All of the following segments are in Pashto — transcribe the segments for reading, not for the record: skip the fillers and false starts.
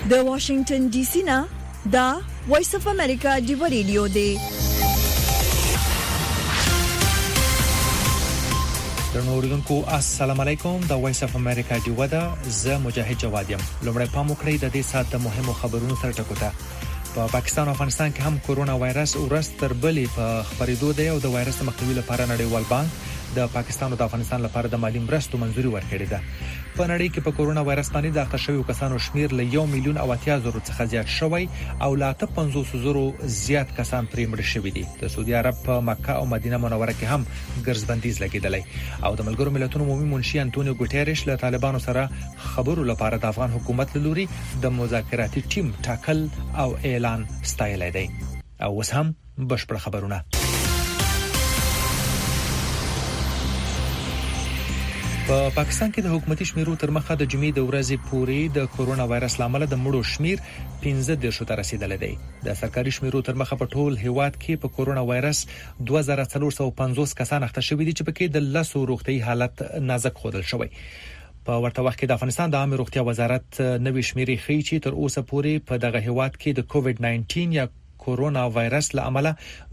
د واشنگټن ډي سي نه دا وایس اف امریکا دی ریډیو دی. درنوردونکو السلام علیکم. د وایس اف امریکا دی ودا ز مجاهد جواد یم. لومړی پام وکړئ د دې سات د مهمو خبرونو سره ټکوته. په پاکستان او افغانستان کې هم کورونا وایرس ورځ تر بلې په خبرېدو دی او د وایرس مخنیوي لپاره نړیوال بانک د پاکستان او د افغانستان لپاره د مالی مرستو منځوري ورکړې ده. په نړۍ کې په کورونا وایرس باندې د اخته شویو کسانو شمیر له 1,80,000 څخه زیات شوی او لا 50,000 زیات کسان پرې مړ شوي دي. د سعودي عرب په مکه او مدینه منوره کې هم ګرځبندیز لګیدلی او د ملګرو ملتونو عمومي منشي انټونیو ګوټيريش له طالبانو سره خبرو لپاره د افغان حکومت لوري د مذاکراتي ټیم ټاکل او اعلان ستایلی دی. او اوس هم بشپړ خبرونه. په پاکستان کې د حکومتي شمیرو تر مخه د جمعې د ورځې پورې د کورونا وایرس لامل د مړو شمیر 15 ته رسیدلی دی. د سرکاري شمیرو تر مخه په ټول هیواد کې په کورونا وایرس 2450 کسان اخته شوي دي چې پکې د 10 روغتي حالت نازک ښودل شوی. په ورته وخت کې د افغانستان د عامه روغتیا وزارت نوې شمیرې ښیي چې تر اوسه پورې په دغه هیواد کې د کووډ 19 یا کورونا وایرس له امله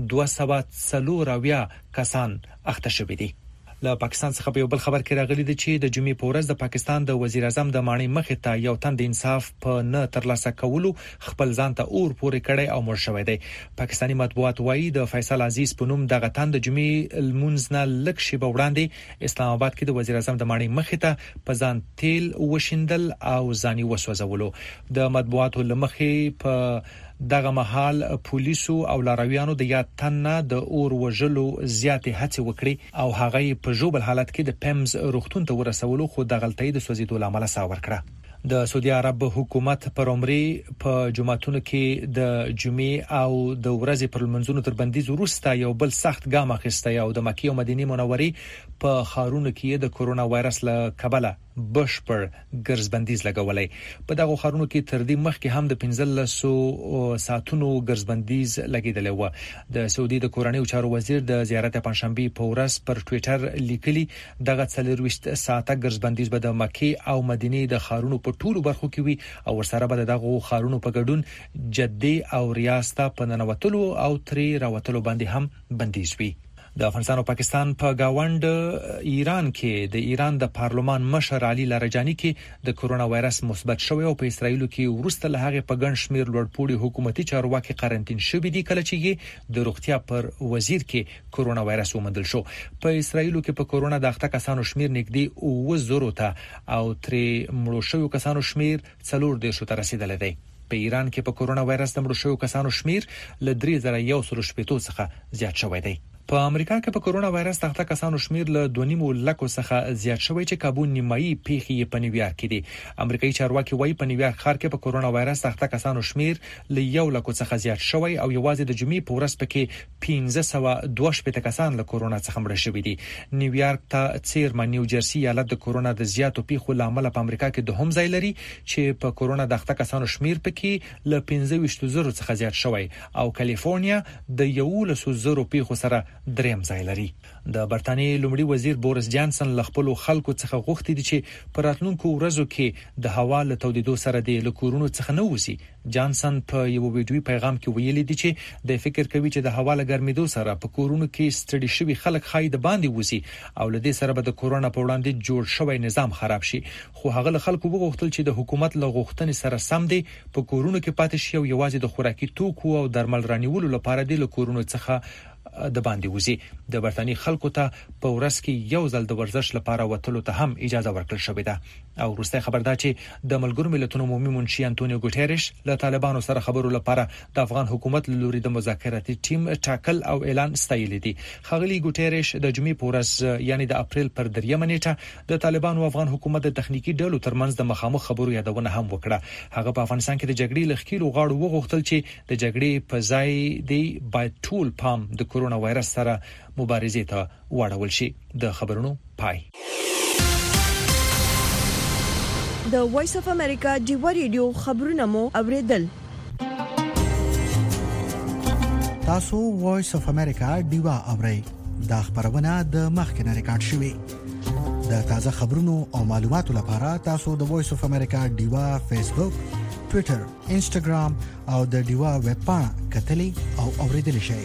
240 کسان اخته شوي دي. له پاکستان څخه په یو بل خبر کې راغلی دی چې د جمعې په ورځ د پاکستان د وزیر اعظم د ماڼۍ مخې ته یو تن د انصاف په نه ترلاسه کولو خپل ځان ته اور پورې کړی او مړ شوی دی. پاکستاني مطبوعات وایي د فیصل عزیز په نوم دغه تن د جمعې المنځ نه لږ شیبه وړاندې اسلام آباد کې د وزیر اعظم د ماڼۍ مخې ته په ځان تیل وشیندل او ځاني وسوځولو. د مطبوعاتو لمخې په دغه مهال پولیسو او لارویانو د یاد تن د اور وژلو زیاتې هڅې وکړي او هغه په جوبل حالت کې د پیمز روغتون ته ورسولو خو د غلطۍ د سوځیدو لامل ساور کړه. د سعودي عرب حکومت پر عمرې په جمعتونو کې د جمعې او د ورځې پر منځونو تر بندیز وروسته یو بل سخت ګام اخیسته او د مکه او مدینه منورې په خارونو کې د کورونا وایرس له کبله بشپړ ګرځبندیز لګولای. په دغه خارونو کې تر دې مخکې هم د 15 ساعتونو ګرځبندیز لګیدلی و. د سعودي د کورنۍ چارو وزیر د زیارت پنځشنبه په ورځ پر ټوئیټر لیکلي دغه 40 ساعته ګرځبندیز به د مکه او مدینه د خارونو په ټولو برخو کې وي او ورسره به دغه خارونو په ګډون جده او ریاض ته په ننوتلو او ترې راوتلو باندې هم بندیز وي. د افغانستان او پاکستان په گاوند ایران کې د ایران د پارلمان مشر علي لاریجانی کې د کورونا وایرس مثبت شوی او په اسرایل کې ورسته له هغه په ګڼ شمیر لوړپوړي حکومتي چارواکي قرنټین شوي دي کله چې د روغتیا پر وزیر کې کورونا وایرس ومندل شو. په اسرایل کې په کورونا د اخته کسانو شمیر نږدې 9,000 ته او ترې مړو شویو کسانو شمیر 4,000 ته رسیدلی دی. په ایران کې په کورونا وایرس د مړو شویو کسانو شمیر له 3,180 څخه زیات شوی دی. په امریکا کې په کورونا وایرس تخته کسانو شمیر له 2.5 لکو څخه زیات شوی چې کابو نیمایي پیښې په نیویارک کې دي. امریکایي چارواکي وایي په نیویارک ښار کې په کورونا وایرس تخته کسانو شمیر له 1 لکو څخه زیات شوی او یوازې د جمعې په ورځ پکې 1522 کسان له کورونا څخه مړ شوي دي. نیویارک ته څیرمه نیو جرسي ایالت د کورونا د زیاتو پیښو لامل په امریکا کې د هم ځای لري چې په کورونا د تخته کسانو شمیر پکې له 25,000 څخه زیات شوی او کالیفورنیا د 11,000 پیښو سره دریم ځای لري. د برتانیې لومړي وزیر بوریس جانسن له خپل خلکو څخه غوښتي دي چې په راتلونکو ورځو کې د هوا له تودیدو سره د کورونو څخه نه وځي. جانسن په یو ویډیوي پیغام کې ویلي دي چې د فکر کوي چې د هوا له ګرمېدو سره په کورونو کې ستړي شوي خلک خای د باندې وځي او له دې سره به د کورونا په وړاندې جوړ شوی نظام خراب شي. خو هغه له خلکو وغوښتل چې د حکومت له غوښتنې سره سم دي په کورونو کې پاتې شي او یوازې د خوراکي توکو او درمل رانیولو لپاره د کورونو څخه د باندې وځي. د برتانیې خلکو ته په ورځ کې یو ځل د ورزش لپاره وتلو ته هم اجازه ورکړل شوې ده. او وروسته خبر ده چې د ملګرو ملتونو عمومي منشي انټونیو ګوټيريش له طالبانو سره خبرو لپاره د افغان حکومت لوري د مذاکراتي ټیم ټاکل او اعلان ستایلی دي. خغلی ګوټيريش د جمعې په ورځ یعنی د اپریل پر 3 نیټه د طالبانو او افغان حکومت د تخنیکی ډلو ترمنځ د مخامخ خبرو یادونه هم وکړه. هغه په افغانستان کې د جګړې لخکېلو غاړو وغوښتل چې د جګړې په ځای دی باید ټول پام د کورونا وایرس سره مبارزې ته واړول شي. د خبرونو پای. د وایس اف امریکا دی ریډیو خبرونه مو اوریدل. تاسو وایس اف امریکا دیوا اورئ. دا خبرونه د مخکنه ریکارډ شوې. د تازه خبرونو او معلوماتو لپاره تاسو د وایس اف امریکا دیوا فیسبوک، ټوئیټر، انسټاګرام او د ډیوا ویب پاڼه کتلې او اوریدل شئ.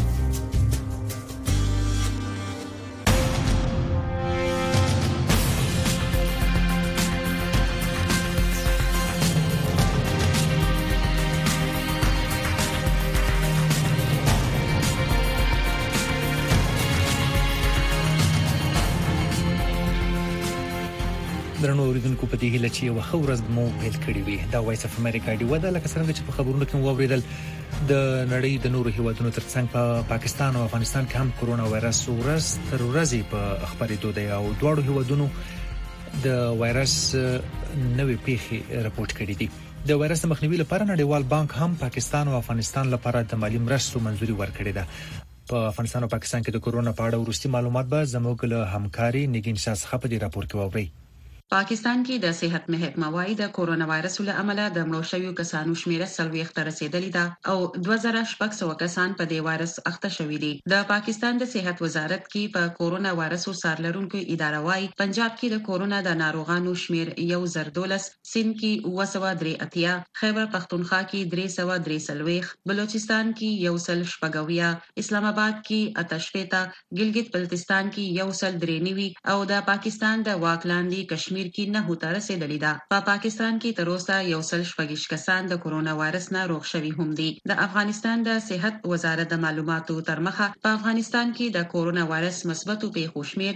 درنو اوریدونکو په دې هیله چې یو ښه ورځ مو پیل کړې وي. دا وایس اف امریکا دی ودا لکه څنګه چې په خبرونو کې واوریدل د نړۍ د نورو هیوادونو ترڅنګ په پاکستان او افغانستان کې هم کورونا وایرس ورځ تر ورځې په خبرېدو دی او دواړو هیوادونو د وایرس نوې پیښې راپورټ کړې دي. د وایرس مخنیوي لپاره نړیوال بانک هم پاکستان او افغانستان لپاره د مالی مرستو منځوري ورکړې ده. په افغانستان او پاکستان کې د کورونا په اړه وروستي معلومات به زموږ له همکاري نگین شاه څخه په دې راپور کې واورئ. پاکستان کې د صحت محکمه وايي د کورونا وایرس له امله د مړو شویو کسانو شمېر 40 ته رسیدلی ده او 2600 کسان په دې وایرس اخته شوي دي. د پاکستان د صحت وزارت کې په کورونا وایرس سارلرونکو اداره وايي پنجاب کې د کورونا د ناروغانو شمېر 1012، سند کې 983، خیبر پختونخوا کې 343، بلوچستان کې 100، اسلام آباد کې 88، ګلګت بلتستان کې 193 او د پاکستان د واکلاندي کشمیر کې 9 ته رسیدلی ده. په پاکستان کې تر اوسه 126 کسان د کورونا وایرس نه روغ شوي هم دي. د افغانستان د صحت وزارت د معلوماتو تر مخه په افغانستان کې د کورونا وایرس مثبتو پیښو شمېر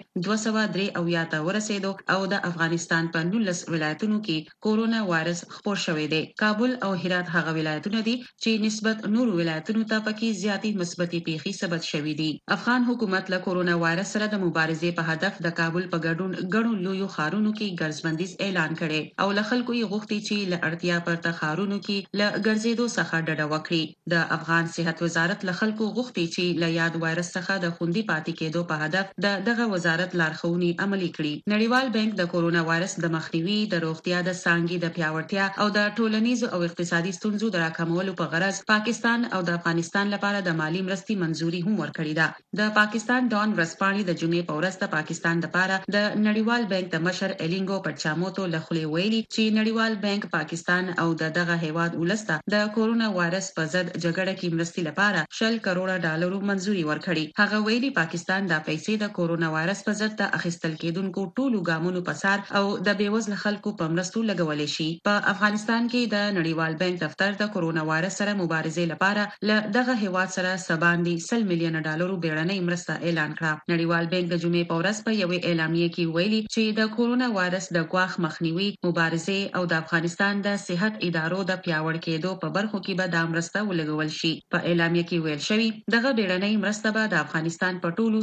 203 ته ورسېدو او د افغانستان په 19 ولایتونو کې کورونا وایرس خپور شوی دی. کابل او هرات هغه ولایتونه دي چې نسبت نورو ولایتونو ته پکې زیاتې مثبتې پیښې ثبت شوې دي. افغان حکومت له کورونا وایرس سره د مبارزې په هدف د کابل په ګډون ګڼو لویو ښارونو کې ګرځبندیز اعلان کړي او له خلکو یې غوښتي چې له اړتیا پرته ښارونو کې له ګرځېدو څخه ډډه وکړي. د افغان صحت وزارت له خلکو غوښتي چې له یاد وایرس څخه د خوندي پاتې کېدو په هدف دغه وزارت لارښوونې عملي کړي. نړیوال بانک د کورونا وایرس د مخنیوي، د روغتیا د څانګې د پیاوړتیا او د ټولنیزو او اقتصادي ستونزو د راکمولو په غرض پاکستان او د افغانستان لپاره د مالی مرستې منځوري هم ورکړې ده. د پاکستان ډان ورځپاڼې د جمعې په ورځ د پاکستان لپاره د نړیوال بانک د مشر الینګو پرچاموتو له خولې ویلي چې نړیوال بانک پاکستان او دغه هیواد ولسته د کورونا وایرس په ضد جګړه کې مرستې لپاره 100 کروڑه ډالر منځوري ورکړي. هغه ویلي پاکستان د پیسې د کورونا وایرس په ضد د اخیستل کېدونکو ټولو ګامونو په سر او د بیوزله خلکو په مرستو لګولې شي. په افغانستان کې د نړیوال بانک دفتر د کورونا وایرس سره مبارزې لپاره له دغه هیواد سره سباندي 100 میلیون ډالر بیړنۍ مرسته اعلان کړه. نړیوال بانک د جمعې په ورځ په یوې اعلامیه کې ویلي چې د کورونا وایرس د ګواښ مخنیوي، مبارزې او د افغانستان د صحت ادارو د پیاوړ کېدو په برخو کې به دا مرسته ولګول شي. په اعلامیه کې ویل شوی دغه بیړنۍ مرسته به د افغانستان په ټولو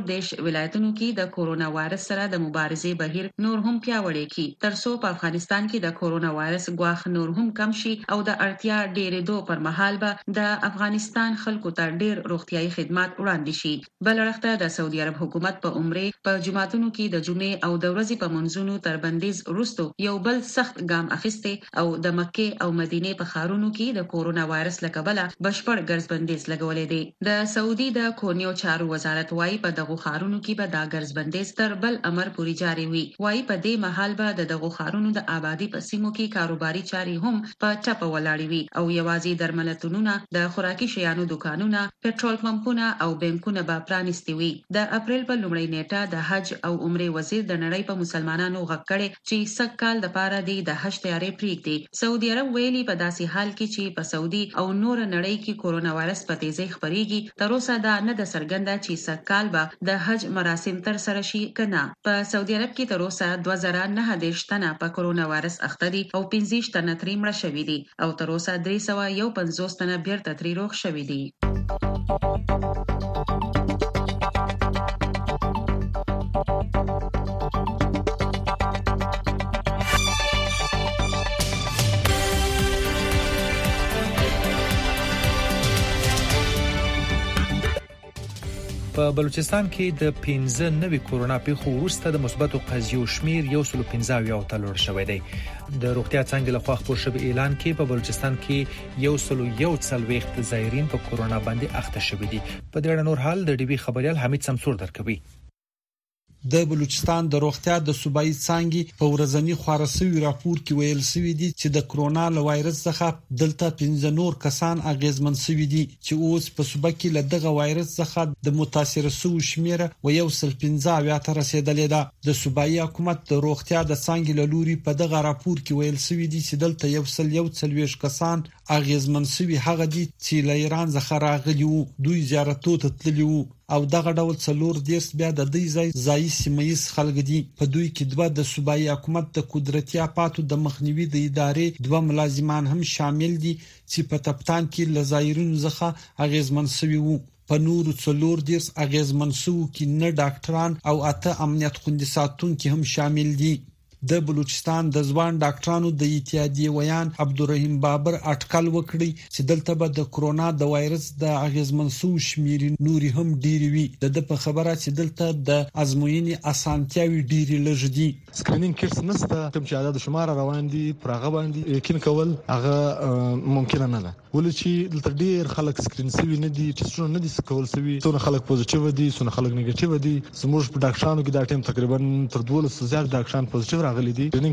4 ولایتونو کې د کورونا وایرس سره د مبارزې بهیر نور هم پیاوړی کړي ترڅو په افغانستان کې د کورونا وایرس ګواښ نور هم کم شي او د اړتیا ډېرېدو پر مهال به د افغانستان خلکو ته ډېر روغتيایي خدمات وړاندې شي. بل اړخته د سعودي عرب حکومت په عمره په جمعاتونو کې د جمعې او د ورځې په منځونو تر بندیز وروسته یو بل سخت ګام اخیسته او د مکه او مدینه په ښارونو کې د کورونا وایرس لکبله بشپړ ګرځبندیز لګولې دي. د سعودي د کورنیو چارو وزارت وايي په دغه ښارونو کې به دا ګرځبندیز تر بل امر پورې جاري وي. وايي په دې مهال به د دغه ښارونو د آبادی په سیمو کې کاروباري چاري هم په چپه ولاړې وي او یوازې درملتونونه، د خوراکي شیانو دکانونه، پېټرول پمپونه او بانکونه به پرانیستي وي. د اپریل په لومړۍ نیټه د حج او عمره وزیر د نړۍ په مسلمانانو غږ کړي چې سکهال د پاره د حج تیارې پریږدي. سعودي عرب ویلي په داسې حال کې چې په سعودي او نور نړۍ کې کورونا وایرس په تیزی خپريږي تر اوسه دا نه د سرګنده چې سکهال به د حج مراسم تر سره شي کنه. په سعودي عرب کې تر اوسه 2009 تنه په کورونا وایرس اخته دي او 15 تنه ترې مړه شوي دي او تر اوسه 351 تنه بیرته ترې روغ شوي دي. په بلوچستان کې د 15 نوي کورونا پیښو وروسته د مثبتو قضیو شمیر 115 ته لوړ شوی دی. د روغتیا څنګه لخوا خپور شوی اعلان کې په بلوچستان کې 141 زایرین په کورونا باندې اخته شوی دي. په دې اړه نور حال د ډي بي خبريال حمید سمسور درکوي. د بلوچستان د روغتیا د صوبایي څانګې په ورځنی خورسوي راپور کې ویل شوی دی چې د کرونا وایرس څخه دلته 15 نور کسان اغیزمن شوي دي چې اوس په صوبه کې له دغه وایرس څخه د متاثر شوو شمیره و 115 ته رسیدلې ده. د صوبایي حکومت د روغتیا د څانګې له لوري په دغه راپور کې ویل شوی دی چې دلته 140 کسان اغیزمن شوي هغه دي چې له ایران څخه راغلي وو، دوی زیارتو ته تللي وو او دغه ډول څلور دیرس بیا د دې ځای سیمایي خلک دي. په دوی کې دوه د صوبایي حکومت د قدرتي اپاتو د مخنیوي د ادارې دوه ملازمان هم شامل دي چې په تپتان کې لزایرونو څخه اغیزمن شوي وو. په نورو څلور دیرس اغیزمن شوو کې نه ډاکټران او 8 امنیت خوندي ساتونکي هم شامل دي. د بلوچستان د ځوان ډاکټرانو د اتحادیې ویان عبدالرحیم بابر اټکل وکړي چې دلته به د کرونا د وایرس د اغیزمن شوو شمیرې نوري هم ډیری وي. د په خبره چې دلته د ازموینې اسانتیاوي ډیری لږ دي. سکرینینګ کټس نشته، کوم چې عدد شمار روان دي پرغه باندې یقین کول هغه ممکن نه ده، ولې چې دلته ډیر خلک سکرین سوي نه دي، ټیسټونه نه دي کول سوي، څونه خلک پوزټیو دي، څونه خلک نیگیټیو دي. زموږ په ډاکټرانو کې دا ټیم تقریبا تر 12 زیات ډاکټران پوزټیو راغلي دي. سکرینینګ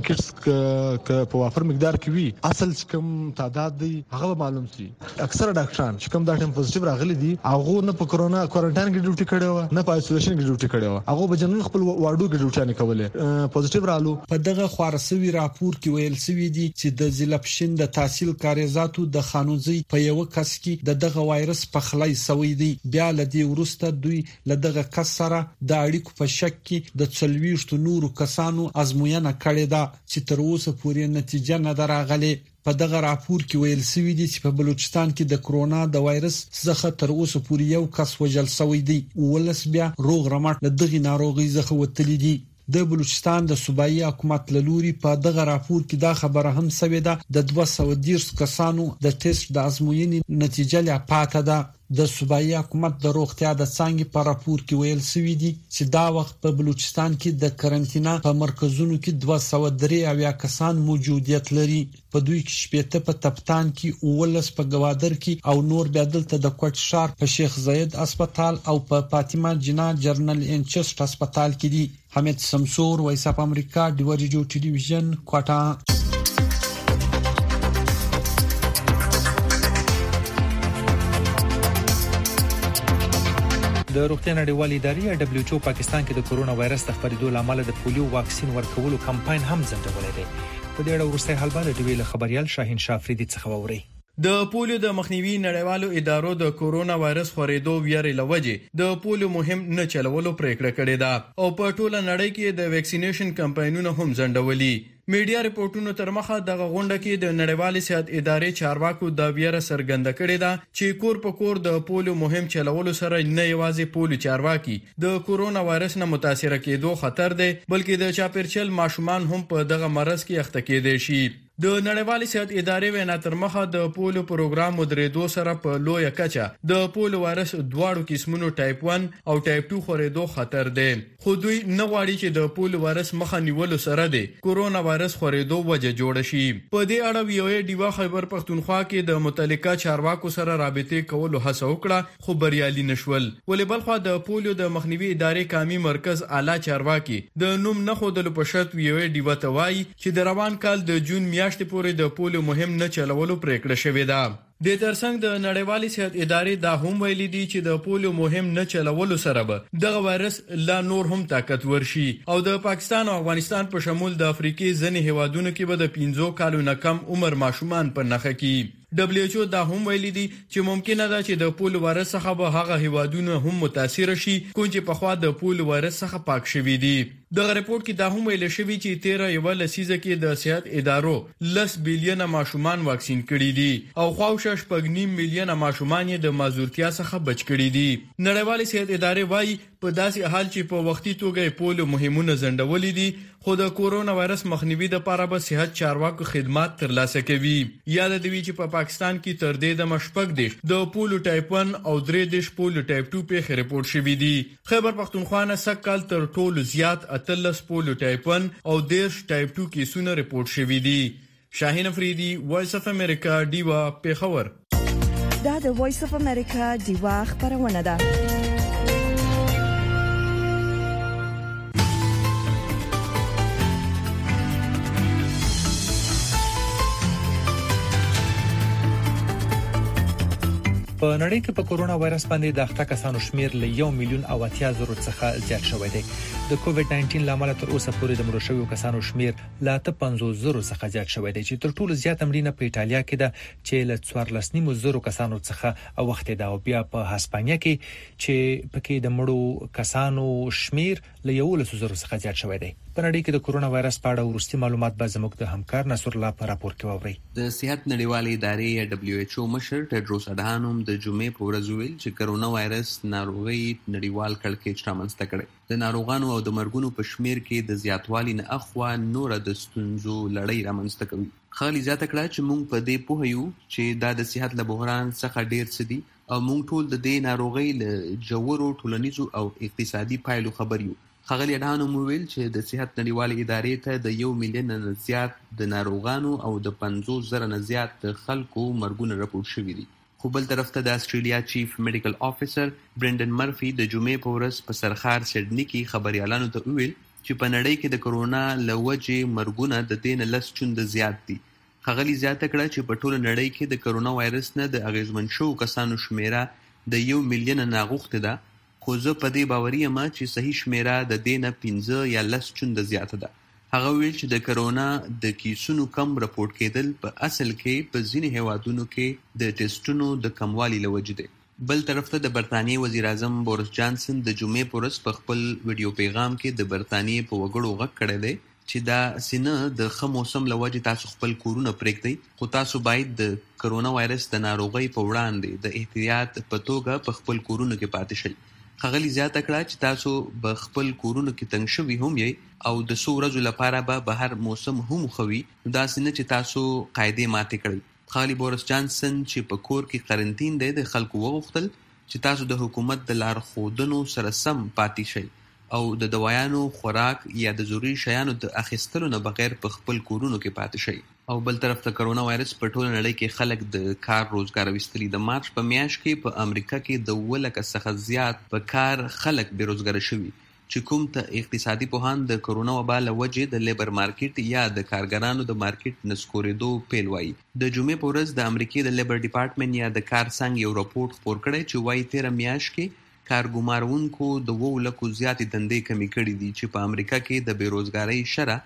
کټس په وافر مقدار کې وي، اصل چې کوم تعداد دی هغه معلوم شي. اکثره ډاکټران چې کوم دا ټیم پوزټیو راغلي دي هغه نه په کرونا کوارنټاین کې ډیوټي کړي و، نه په آیسولیشن کې ډیوټي کړي و، هغه به جنن خپل واردو کې ډیوټي نه کولې پوزټیو رالو. په دغه خورسوي راپور کې ویل شوی دی چې د ځلپشن د تحصیل کاریزاتو د خانوزي په یو کس کې دغه وایرس په خلای سوی دی. بیا لدی ورسته دوی لدغه کس سره د اړیکو په شک کې د 40 نورو کسانو ازموینه کړې ده چې تر اوسه پورې نتیجه نه دراغله. په دغه راپور کې ویل شوی دی چې په بلوچستان کې د کرونا د وایرس څخه تر اوسه پورې یو کس وژل شوی دی، ولس بیا روغ رمټ له دغه ناروغي څخه وتلی دي. د بلوچستان د صوبایي حکومت لوري په دغه راپور کې دا خبره هم شوې ده د 210 کسانو د ټیسټ د ازموینې نتیجه لا پاتې ده. د صوبایي حکومت د روغتیا د څانګې په راپور کې ویل شوی دی چې دا وخت په بلوچستان کې د کارنټینا په مرکزونو کې 203 کسان موجودیت لري. په دوی کې 70 په تپتان کې، 19 په گوادر کې او نور بیا دلته د کوټ شهر په شیخ زاید هسپتال او په فاطمه جنا جرنل انچست هسپتال کې دي. حمید سمسور، وایس اف امریکا، ډیو ریډیو ټلویزیون، کوټا. د روغتیا نړیوالې ادارې WHO پاکستان کې د کرونا وایرس د خپرېدو لامل د پولیو واکسین ورکولو کمپاین هم ځنډولې ده. په دې اړه ورسته حالبال ډیویل خبريال شاهین شافریدي څخه ووري. د پولیو د مخنیوي نړیوالو ادارو د کرونا وایرس خورېدو ویرې لوجې د پولیو مهم نه چلولو پریکړه کړې ده او په ټوله نړۍ کې د ویکسینیشن کمپاینونه هم ځنډولي. میډیا ریپورتونو تر مخه دغه غونډه کې د نړیوال صحت ادارې چارواکو د ویره څرګنده کړې ده چې کور په کور د پولیو مهم چلولو سره نه یوازې پولیو چارواکي د کرونا وایرس نه متاثر کېدو خطر دی، بلکې د چاپیرچل ماشومان هم په دغه مرض کې اخته کېدای شي. د نړیوال صحت ادارې وینا تر مخه د پولیو پروګرام مدیریدو سره په لوی کچه د پولیو وایرس دواړو قسمونو ټایپ 1 او ټایپ 2 خورېدو خطر دی، خو دوی نه غواړي چې د پولیو وایرس مخه نیولو سره د کرونا وایرس خورېدو وجه جوړ شي. په دې اړه ویو ډیوا خیبر پختونخوا کې د متعلقه چارواکو سره رابطې کولو هڅه وکړه خو بریالي نشول. ولې بلخوا د پولیو د مخنیوي ادارې قومي مرکز اعلی چارواکي د نوم نه خودلو په شرط ویو ډیوا ته وایي چې د روان کال د جون میاشتې پورې د پولیو مهم نه چلولو پریکړه شوې ده. د ترڅنګ د نړیوالې صحت ادارې دا هم ویلي دي چې د پولیو مهم نه چلولو سره به دغه وایرس لا نور هم طاقت ورشي او د پاکستان او افغانستان په شمول د افریقې ځینې هیوادونو کې به د 15 کالو نه کم عمر ماشومان په نخښه کې. WHO دا هم ویلي دي چې ممکنه ده چې د پولیو وایرس څخه به هغه هیوادونه هم متاثر شي کوم چې په خوا د پولیو وایرس څخه پاک شوي دي. دغه ریپورت کې دا هم ویل شوی چې 13 یو لسیزه کې د صحت ادارو 10 بلین ماشومان واکسین کړي دي او خواوشش پګنیم میلیون ماشومان یې د مازورتیا څخه بچ کړي دي. نړیوال صحت ادارې وايي په داسې حال چې په وختي توګه پولیو مهمونه ځنډولې دي خو د کورونا وایرس مخنیوي لپاره به صحت چارواکو خدمات ترلاسه کوي. یاد دی چې په پاکستان کې تر دې د مشپک دي د پولیو ټایپ 1 او 3 دیش پولیو ټایپ 2 په ریپورت شوی دي. خیبر پختونخوا نه سکهال تر ټولو زیات اتلس پولیو ټایپ 1 او 10 ټایپ 2 کیسونه ریپورت شوی دي. شاهین افریدی، وایس اف امریکا، دیوا پیښور. دا د وایس اف امریکا دیوا خبرونه ده. په نړۍ کې په کورونا وایرس باندې د اخته کسانو شمیر له 1,80,000 څخه زیات شوی دی. د کووډ 19 لامل تر اوسه پورې د مړو شویو کسانو شمیر له 50,000 څخه زیات شوی دی چې تر ټولو زیات مړینه په ایټالیا کې ده چې له 14,000 کسانو څخه وخت دی او بیا په هسپانیا کې چې پکې د مړو کسانو شمیر له 11,000 څخه زیات شوی دی. په نړۍ کې د کورونا وایرس په اړه وروستي معلومات به زموږ د همکار نصر الله په راپور کې واوري. د صحت نړیوالې ادارې WHO مشر ټیډروس اډهانوم د جمعې په ورځ ویل چې کورونا وایرس ناروغي نړیوال کړکېچ رامنځته کړي. د ناروغانو او د مرګونو په شمیر کې د زیاتوالي نه اخوا نور د ستونزو لړۍ رامنځته کوي. خالي زیاته کړه چې موږ په دې پوه یو چې دا د صحت له بحران څخه ډیر څه دي او موږ ټول د دې ناروغي له جوړو ټولنیزو او اقتصادي پایلو خبر یو. خغلی اډهانوم ویل چې د صحت نړیوالې ادارې ته د 1 میلیون نه زیات د ناروغانو او د 50,000 نه زیات خلکو مرګونه راپور شوي دي. خو بل طرف ته د استرالیا چیف میډیکل افیسر برندن مرفي د جمعې په ورځ په سرخار سیډني کې خبريالانو ته ویل چې په نړۍ کې د کورونا لوجې مرګونه د دین لس چوند زیات دي. خغلی زیاته کړه چې په ټوله نړۍ کې د کورونا وایرس نه د اغیزمن شو کسانو شمیره د 1 میلیون نه غوښته ده. خو زه په دې باوري یم چې صحیح شمیره د دینه 15 یا 10 چوند زیاته ده. هغه ویل چې د کرونا د کیسونو کم راپورټ کېدل په اصل کې په ځینې هیوادونو کې د ټیسټونو د کموالي لوجې ده. بل طرف ته د برتانیې وزیر اعظم بورس جانسن د جمعې په ورځ په خپل ویډیو پیغام کې د برتانیې په وګړو غږ کړی دی چې دا سینه د ښه موسم لوجې تاسو خپل کورونه پرېږدئ خو تاسو باید د کرونا وایرس د ناروغۍ په وړاندې د احتیاط په توګه په خپل کورونو کې پاتې شئ. خغلی زیاته کړه چې تاسو به خپل کورونو کې تنګ شوي هم یې او د څو ورځو لپاره به بهر موسم هم خوي داسې نه چې تاسو قاعده ماتې کړئ. خالي بورس جانسن چې په کور کې قرنټین دی د خلکو وغوښتل چې تاسو د حکومت د لارښودنو سره سم پاتې شئ او د دوايانو خوراک یا د ضروري شیانو د اخیستلو نه بغیر په خپل کورونو کې پاتې شئ. او بل طرف ته کرونا وایرس په ټوله نړۍ کې خلک د کار روزګار وستري. د مارچ په میاشت کې په امریکا کې د 1,00,000 څخه زیات په کار خلک بیروزګار شوي چې کوم ته اقتصادي پوهان د کرونا وبا له وجې د لیبر مارکیټ یا د کارګرانو د مارکیټ نسکورېدو پیل وایي. د جمعې په ورځ د امریکای د لیبر ډپارټمنټ یا د کار څنګه یو راپورټ خپور کړی چې وایي 13 میاشت کې کارګمارونکو د 2,00,000 زیاتې دندې کمی کړې دي چې په امریکا کې د بیروزګارۍ شرح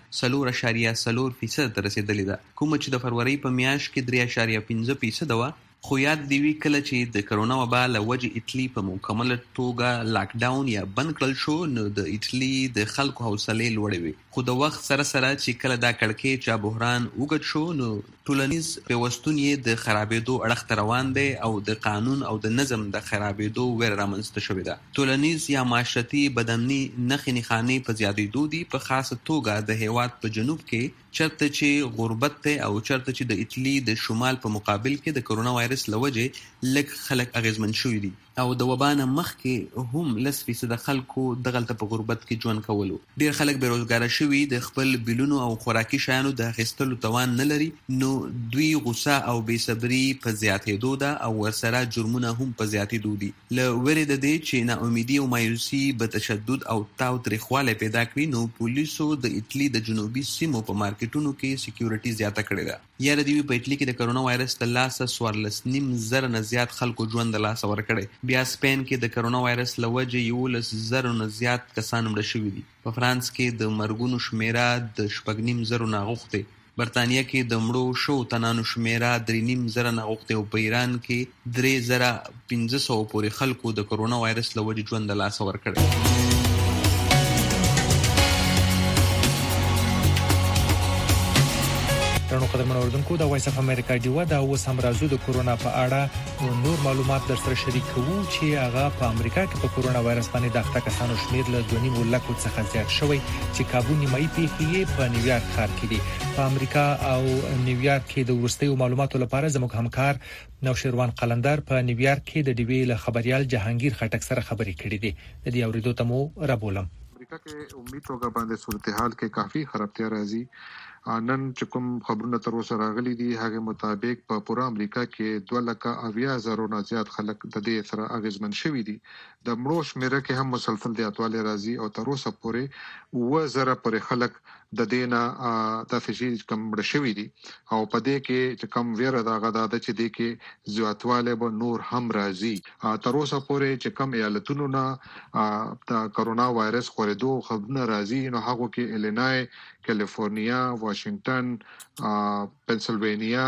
4.4% ته رسیدلې ده کومه چې د فروری په میاشت کې 3.5% وه. خو یاد دی وی کله چې د کرونا وبا له وجې اټلی په مکمل توګه لاک ډاون یا بند کړل شو نو د اټلی د خلکو حوصله لوړې وي. خو د وخت سره سره چې کله دا کړکېچ یا بحران وګد شو نو ټولنیز پیوستون یې د خرابېدو اړخ ته روان دی او د قانون او د نظم د خرابېدو ویره رامنځته شوې ده. ټولنیز یا معاشرتي بدامني نښې نښانې په زیاتېدو دي په خاصه توګه د هیواد په جنوب کې چرته چې غربت ته او چرته چې د اټلی د شمال په مقابل کې د کرونا وایرس لوجې لږ خلک اغیزمن شوي دي او د وبانه مخکې هم 10% خلکو دغلته په غربت کې ژوند کولو. ډیر خلک بیروزګار شوي د خپل بیلونو او خوراکي شیانو د اخیستلو توان نه لري نو دوی غوسه او بېصبري په زیاتېدو ده او ورسره جرمونه هم په زیاتېدو دي. له ویرې د دې چې ناامیدي او مایوسي به تشدد او تاوتریخوالی پیدا کړي نو پولیسو د اټلی د جنوبي سیمو په مارکیټونو کې سکیورټي زیاته کړې ده. یاره دی په اټلی کې د کرونا وایرس د لاسه 14,500 نه زیات خلکو ژوند د لاسه ورکړی. بیا سپین کې د کرونا وایرس له وجې 11,000 نه زیات کسان مړه شوي دي. په فرانس کې د مرګونو شمیره د 6,500 نه غوښتې. برتانیه کې د مړو شو تنانو شمیره 3,500 نه غوښتې او په ایران کې 3,500 پورې خلکو د کرونا وایرس له وجې ژوند د لاسه ورکړی. ترنو قدرمن اوردونکو د وایس اف امریکا ډیوا د اوس هم راځو د کورونا په اړه نور معلومات در سره شریکو چې هغه په امریکا کې په کورونا وایرس باندې د اخته کسانو شمیر له 2.5 څخه زیات شوی چې کابو نیمایي پیښې په نیویارک ښار کې دي. په امریکا او نیویارک کې د ورستیو معلوماتو لپاره زموږ همکار نوشیروان قلندر په نیویارک کې د ډیوی له خبريال جهانگیر خټک سره خبرې کړې دي. د دې اوریدو ته مو را بولم. امریکا کې امید توګه باندې صورتحال کې کافي خرابتیا راځي نن چې کوم خبرونه تر اوسه راغلي دي هغه مطابق په پوره امریکا کې 2,80,000 نه زیات خلک د دې سره اغیزمن شوي دي. د مړو شمیره کې هم مسلسل زیاتوالی راځي او تر اوسه پورې 2,000 پورې خلک د دینه د فشي کم مړ شوي دي او په دې کې چې کم ویره دا غدا د چې دې کې زیاتوالی به نور هم راځي. تر اوسه پورې چې کم ایالتونو نه د کرونا وایرس خورېدو خبرونه راځي نو هغه کې ایلینای، کیلیفورنیا، واشنگټن، پنسلوانیا،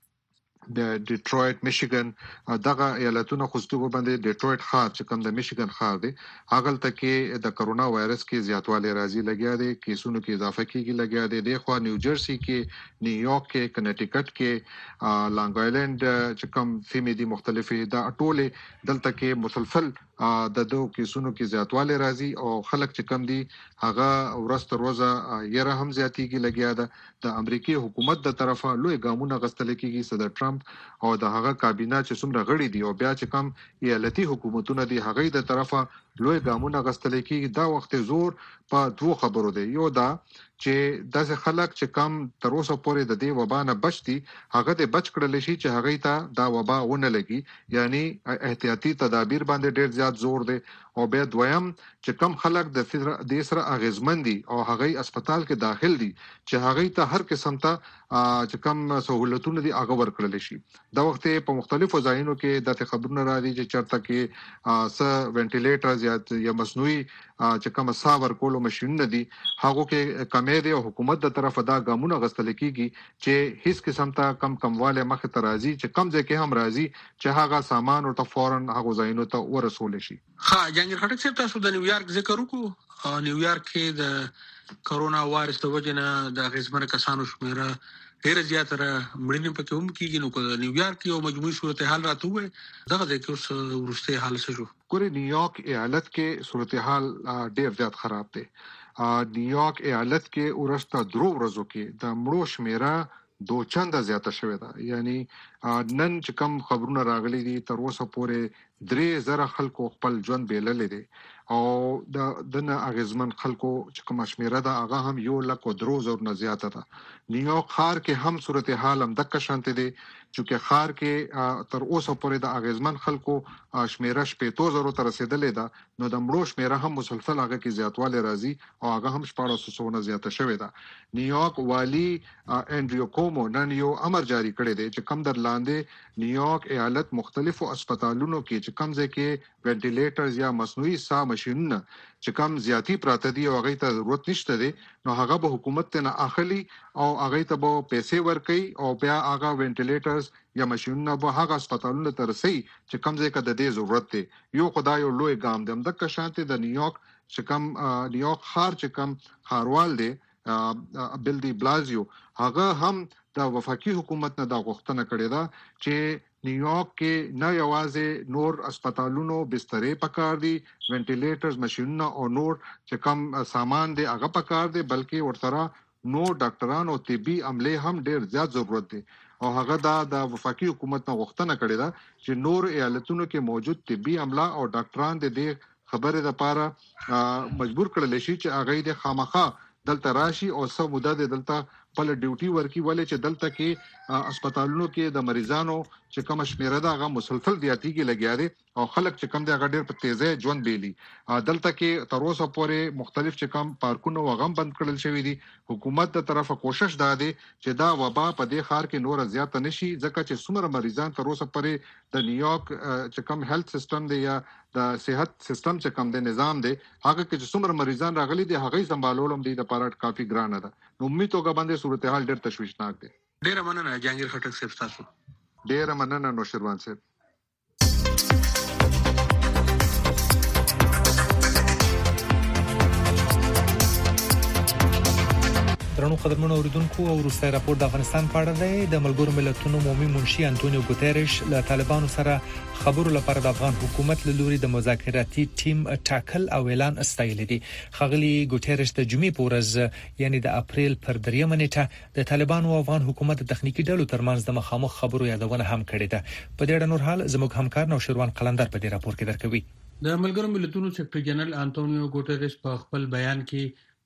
د ډیټرویټ، میشیګن، دغه ایالتونو خصوصي باندې ډیټرویټ ښار چې کوم د میشیګن ښار دی هغه ته کې د کرونا وایرس کې زیاتوالی راځي لګیا دی، کیسونو کې اضافه کیږي لګیا دی. د خو نیوجرسي کې، نیویارک کې، کنیټیکټ کې، لانګ آیلند چې کوم سیمې دي مختلفې د ټوله دلته کې مسلسل د دوه کیسونو کې زیاتوالی راځي او خلک چې کم دي هغه ورځ تر ورځې یره هم زیاتیږي لګیا ده. د امریکای حکومت د طرفه لوی ګامونه غستل کیږي صدر ټرمپ او د هغه کابینه چې څومره غړي دي او بیا چې کم ایالتي حکومتونه دي هغه د طرفه لوی ګامونه غستل کیږي. دا وخت زور په دوه خبرو دی. یو دا چې داسې خلک چې کم تر اوسه پورې د دې وبا نه بچ دي هغه د بچ کړل شي چې هغه ته دا وبا ونه لګي، یعنی احتیاطي تدابیر باندې ډېر زیات زور دی. او بیا دویم چې کم خلک د سره اغیزمن دي او هغه هسپتال کې داخل دي چې هغه ته هر قسم ته چې کم سہولتونه دي هغه ورکړل شي. دا وخت په مختلفو ځایونو کې د خبرونه راځي چې چرته کې س وینټیلیټرز یا مصنوعي چې کوم ساور کولو ماشينونه دي هغه کې کمیډي او حکومت د طرفه دا ګامونه غستل کیږي چې هیڅ قسم ته کمواله مخ ته راځي چې کم ځکه هم راځي چې هغه سامان او ته فورن هغه ځایونو ته ورسول شي. ها جنګ خټک صاحب تاسو د نیویارک ذکر وکړو. نیویارک کې د کرونا وایرس د وجنه د غزمن کسانو شمیره ډیر زیاتره مړینې پکې هم کیږي. نو د نیویارک یو مجموعي صورتحال راته وي دغه د کوس ورسته حال څه شو؟ ګورې نیویارک ایالت کې صورتحال ډیر زیات خراب دی. نیویارک ایالت کې ورسته درو ورځو کې د مړو شمیره 2 چنده زیاته شوې ده. یعنی نن چې کم خبرونه راغلي دي تر اوسه پورې 3,000 خلکو خپل ژوند بیللې دي او د نه اغیزمن خلکو چې کوم شمیره ده هغه هم 1,03,000 نه زیاته ده. نیویارک ښار کې هم صورتحال هم دغه شانته دي چې ښار کې تر اوسه پورې د اغیزمن خلکو شمیره 15,000 ته رسیدلې ده. نو د مړو شمیره هم مسلسل هغه کې زیاتوالی راځي او هغه هم 1400 نه زیاته شوې ده. نیویارک والی انډریو کومو نن یو امر جاری کړی دی چې کم در لاندې نیویارک ایالت مختلفو هسپتالونو کې چې کم ځای کې وینټیلیټرز یا مصنوعي ساه ماشينونه چې کم زیاتی پراته دي او هغه ته ضرورت نشته دي نو هغه به حکومت ته نه اخلي او هغه ته به پیسې ورکړي او بیا هغه وینټیلیټرز یا ماشينونه به هغه هسپتالونو ته رسي چې کم ځای کې د دې ضرورت دی. یو خدای یو لوی ګام دی د شانته د نیویارک چې کم نیویارک ښار چې کم ښاروال دی بل دی بلازیو هغه هم د وفاقي حکومت نه دا غوښتنه کړې ده چې نیویارک کې نه یوازې نور هسپتالونو بسترې پکار دي، وینټیلیټرز ماشينونه او نور چې کم سامان دی هغه پکار دي بلکې ورسره نور ډاکټرانو او طبي عمله هم ډیر زیات ضرورت دي. او هغه د وفاقي حکومت نه غوښتنه کړې ده چې نور ایالتونو کې موجود طبي عمله او ډاکټران د دې خبره لپاره مجبور کړل شي چې هغه د خامخا دلته راشي او څو مدد دلته خپل ډیوټي ورکي ولې چې دلته کې هسپتالونو کې د مریضانو چې کوم شمیره ده هغه مسلسل زیاتیږي لګیا دي او خلک چې کم دی هغه ډیر په تیزه ژوند بیلی. دلته کې تر اوسه پورې مختلف چې کم پارکونه وغم بند کړل شوی دي. حکومت د طرفه کوشش دا دی چې دا وبا په دې ښار کې نور زیات نشي ځکه چې څومره مریضان تر اوسه پورې د نیویارک چې کم هیلث سیستم دی یا د صحت سیستم چې کم دی نظام دی هغه کې چې څومره مریضان راغلي دي هغه سمبالولم دي د پاره کافي ګرانه ده. نو امید توګه باندې صورتحال ډېر تشویشناک دی. ډېر مننه جهانگیر خټک صاحب تاسو. ډېر مننه نوشیروان صاحب. درنو قدرمنو اوریدونکو او روسي راپور د افغانستان په اړه دی. د ملګرو ملتونو عمومي منشي انټونیو ګوتيريش له طالبانو سره خبرو لپاره د افغان حکومت له لوري د مذاکراتي ټیم ټاکل او اعلان استایل دي. خغلی ګوتيريش د جمعې په ورځ یعنی د اپریل پر 3 نیټه د طالبانو او افغان حکومت د تخنیکی ډلو ترمنځ د مخامخ خبرو یادونه هم کړې ده. په دې اړه نور حال زموږ همکار نوشیروان قلندر په دې راپور کې درکوي. د ملګرو ملتونو سکرټری جنرال انټونیو ګوتيريش په خپل بیان کې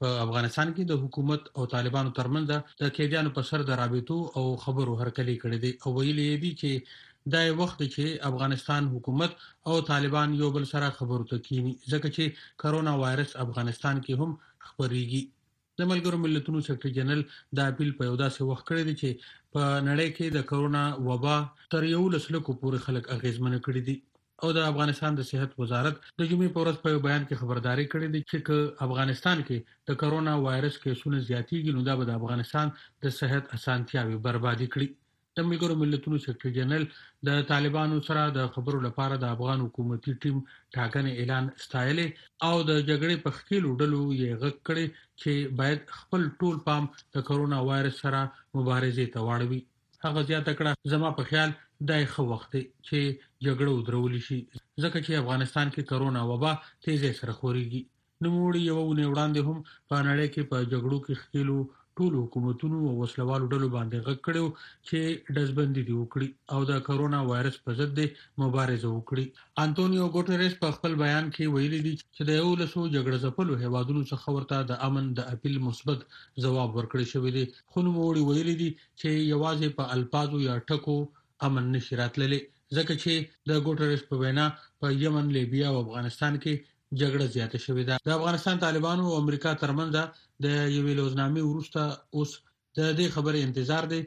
په افغانستان کې د حکومت او طالبانو ترمنځ د قیدیانو په سر د رابطو او خبرو هرکلی کړی دی او ویلي دی چې دا وخت چې افغانستان حکومت او طالبان یو بل سره خبرو ته کینی ځکه چې کرونا وایرس افغانستان کې هم خبريږي. د ملګرو ملتونو سیکریټری جنرال د اپیل په یو داسې وخت کړی دی چې په نړۍ کې د کرونا وبا تر 11 لکو پورې خلک اغیزمن کړي دي او د افغانستان د صحت وزارت د جمعې په ورځ په بیان کې خبرداري کړې ده چې افغانستان کې د کرونا وایرس کیسونه زیاتېږي نو دا به د افغانستان د صحت اسانتیاوي بربادي کړي. د ملګرو ملتونو سیکریټری جنرال د طالبانو سره د خبرو لپاره د افغان حکومتي ټیم ټاکنې اعلان ستایلې او د جګړې په خکیلو ډلو یې غږ کړی چې باید خپل ټول پام د کرونا وایرس سره مبارزې ته واړوي. هغه زیاته کړه زما په خیال دای خو وخت چې جګړه ودرول شي ځکه چې افغانستان کې کرونا وبا تیزه سره خوريږي. نو موږ یو وړاندې هم په نړۍ کې په جګړو کې خکیلو ټول حکومتونو او وسلوالو ډلو باندې غږ کړو چې دزبندي دی وکړي او د کرونا وایرس په ضد مبارزه وکړي. انټونیو ګوټریس په خپل بیان کې ویلي دی چې د یو لسو جګړه ځپلو هیوادونو څخه ورته د امن د اپیل مثبت ځواب ورکړی شوی دی خو نو ویلي دی چې یوازې په الفاظو یا ټکو امن نشي راتللی ځکه چې د ګوټریس په وینا په یمن، لیبیا او افغانستان کې جګړه زیاته شوې ده. د افغانستان طالبانو او امریکا ترمنځ د یوې لوزنامې وروسته اوس د دې خبرې انتظار دی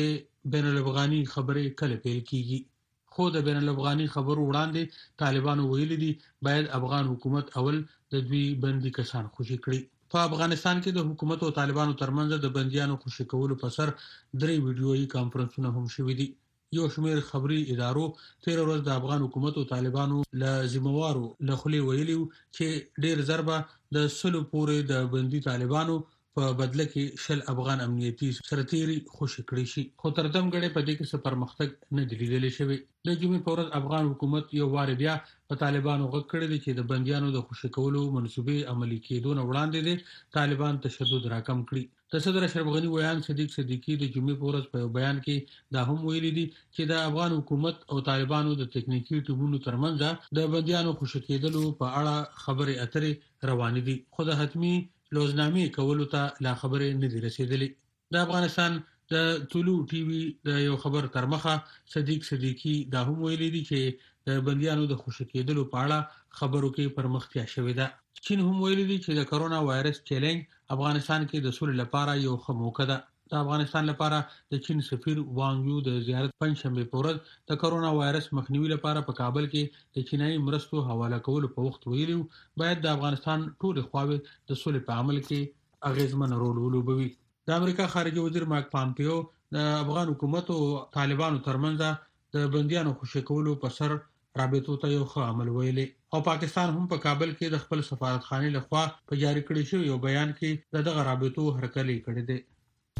چې بین الافغاني خبرې کله پیل کیږي. خو د بین الافغاني خبرو وړاندې طالبانو ویلي دي باید افغان حکومت اول د دوی بندي کسان خوشي کړي. په افغانستان کې د حکومت او طالبانو ترمنځ د بنديانو خوشي کولو په سر 3 ویډیويي کانفرنسونه هم شوي دي. یو شمېر خبري ادارو تیر ورځ د افغان حکومت او طالبانو لازموارو لخلي ویلي چې ډیر ضربه د سلو پورې د بندي طالبانو په بدله کې شل افغان امنیتي سرتيري خوشي کړی شي خو تر دم غړي په دې کې څه پرمختګ نه دی لیدل شوی. د جمعې په ورځ افغان حکومت یو وار بیا په طالبانو غږ کړی دی چې د بنديانو د خوشي کولو منسوبې عملي کېدو نه وړاندې دي طالبان تشدد راکم کړي. د صدر اشرف غنی ویان صدیق صدیقی د جمعې په ورځ په بیان کې دا هم ویلي دي چې د افغان حکومت او طالبانو د تکنیکی ټیمونو ترمنځ د بنديانو خوشي کېدلو په اړه خبرې اترې روانې دي خو د حتمی لوزنامې کولو ته لا خبرې نه دي رسیدلې. د افغانستان د طلوع ټي وي د یو خبر ترمخه صدیق صدیقی دا هم ویلي دي چې د بنديانو د خوشي کېدلو په اړه خبرو کې پرمختیا شوې ده. چین هم ویلي دي چې د کرونا وایرس چیلنج افغانستان کې د سولې لپاره یو ښه موقع ده. د افغانستان لپاره د چین سفیر وانګ یو د زیارت پنځشنبه په ورځ د کرونا وایرس مخنیوي لپاره په کابل کې د چینایي مرستو حواله کولو په وخت ویلي باید د افغانستان ټول خواوې د سولې په عمل کې اغیزمن رول ولوبوي. د امریکا خارجه وزیر مایک پامپیو د افغان حکومت او طالبانو ترمنځ د بنديانو خوشي کولو په سر رابطو ته یو ښه عمل ویلي او پاکستان هم په کابل کې د خپل سفارتخانه لخوا په جاری کړی شوی یو بیان کې دغه رابطو هرکلی کړی دی.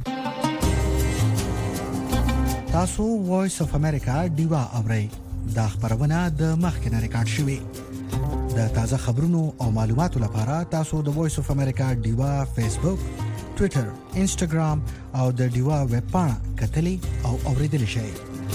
تاسو وایس اف امریکا دیوا اورئ دا خبرونه د مخکنه ریکارډ شوی. د تازه خبرونو او معلوماتو لپاره تاسو د وایس اف امریکا دیوا فیسبوک، ټوئیټر، انسټاګرام او د دیوا ویب پاڼه کتلی او اوریدل شئ.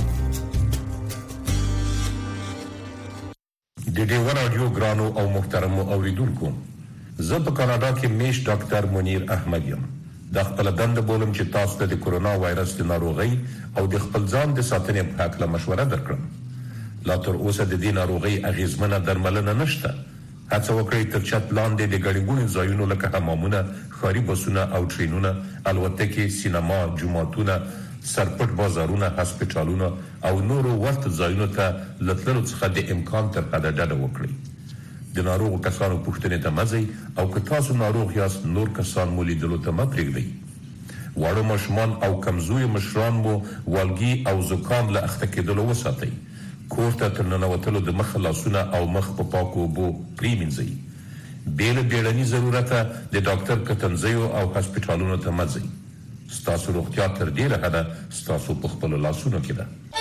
د ډیوا رادیو ګرانو او محترم اوریدونکو، زه په کاناډا کې میش ډاکټر منیر احمد یم. د خپل دند بولم چې تاسو ته د کرونا وایرس د ناروغي او د خپل ځان د ساتنې په اړه مشوره درکړم. لا تر اوسه د دې ناروغي اغیزمنه درملنه نشته. هڅه وکړئ تر چت لاندې د ګڼګونو ځایونو لکه حمامونه، ښاري بسونه او ټرینونه، الوتکې، سینما، جوماتونه، سرپټ بازارونه، هسپتالونه او نورو ورته ځایونو ته لتللو څخه د امکان تر حده ډډه وکړئ. د ناروغو کسانو پوښتنې ته مه ځئ او که تاسو ناروغ یاست نور کسان مو لیدلو ته مه پرېږدئ. واړه ماشومان او کمزوري مشران مو والګي او زکام له اخته کېدلو وساتئ. کور ته تر ننوتلو د مخ لاسونه او مخ په پاکو اوبو پرېمینځئ. بې له بیړني ضرورته د ډاکټر کتنځیو او هسپتالونو ته مه ځئ. ستاسو روغتیا تر ډیره حده ستاسو په خپلو لاسونو کې ده.